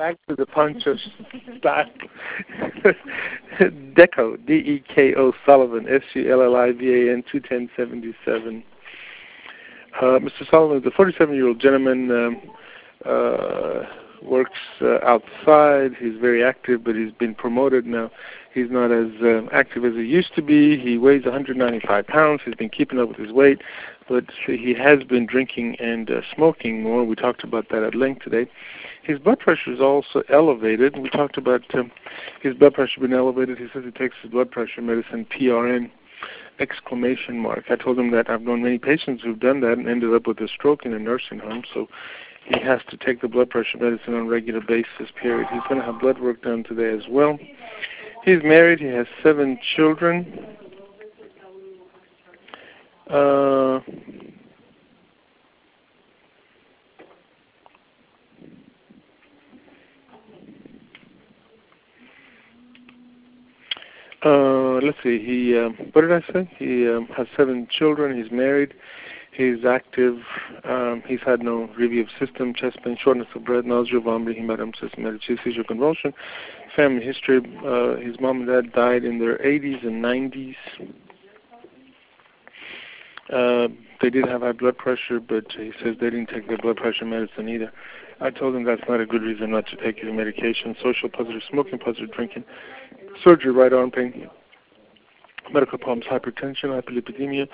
back to the Poncho style. Deco, D-E-K-O Sullivan, S-U-L-L-I-V-A-N, 21077. Mr. Sullivan is a 47-year-old gentleman, works outside. He's very active, but he's been promoted now. He's not as active as he used to be. He weighs 195 pounds. He's been keeping up with his weight, but he has been drinking and smoking more. We talked about that at length today. His blood pressure is also elevated. We talked about his blood pressure being elevated. He says he takes his blood pressure medicine, PRN, exclamation mark. I told him that I've known many patients who've done that and ended up with a stroke in a nursing home, so he has to take the blood pressure medicine on a regular basis, period. He's going to have blood work done today as well. He's married. He has 7 children. Let's see. What did I say? He has 7 children. He's married. He's active. He's had no review of system, chest pain, shortness of breath, nausea, vomiting, hematemesis, seizure, convulsion. Family history. His mom and dad died in their 80s and 90s. They did have high blood pressure, but he says they didn't take their blood pressure medicine either. I told him that's not a good reason not to take his medication. Social, positive smoking, positive drinking, surgery, right arm pain, medical problems, hypertension, hyperlipidemia,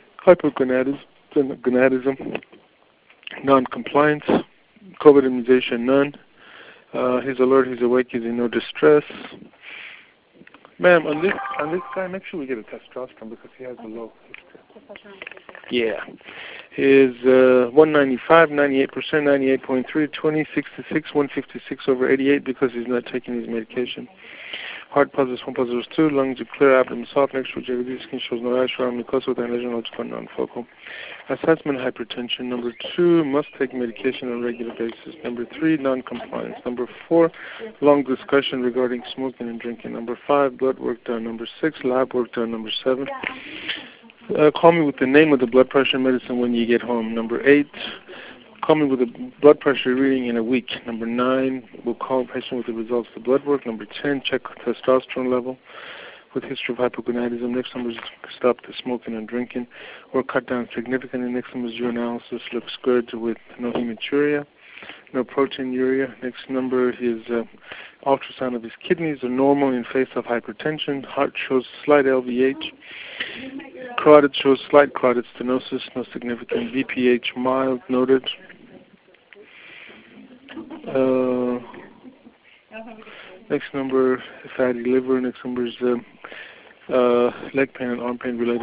hypogonadism, non-compliance, COVID immunization, none. He's alert, he's awake, he's in no distress. Ma'am, on this guy, make sure we get a testosterone because he has a low history. Yeah. His 195, 98%, 98.3, 20, 66, 156 over 88 because he's not taking his medication. Heart positives, 1 positives 2, lungs are clear, abdomen soft, next to JVD, skin shows no rash, arm mucosa with an lesion, logical non-focal. Assessment hypertension. Number 2, must take medication on a regular basis. Number 3, non-compliance. Number 4, long discussion regarding smoking and drinking. Number 5, blood work done. Number 6, lab work done. Number 7, call me with the name of the blood pressure medicine when you get home. Number 8, call me with a blood pressure reading in a week. Number 9, we'll call a patient with the results of the blood work. Number 10, check testosterone level with history of hypogonadism. Next number is stop the smoking and drinking or cut down significantly. Next number is urinalysis. Looks good with no hematuria, no proteinuria. Next number is ultrasound of his kidneys are normal in face of hypertension. Heart shows slight LVH. Carotid shows slight carotid stenosis, no significant. BPH mild, noted. Next number, fatty liver. Next number is leg pain and arm pain related.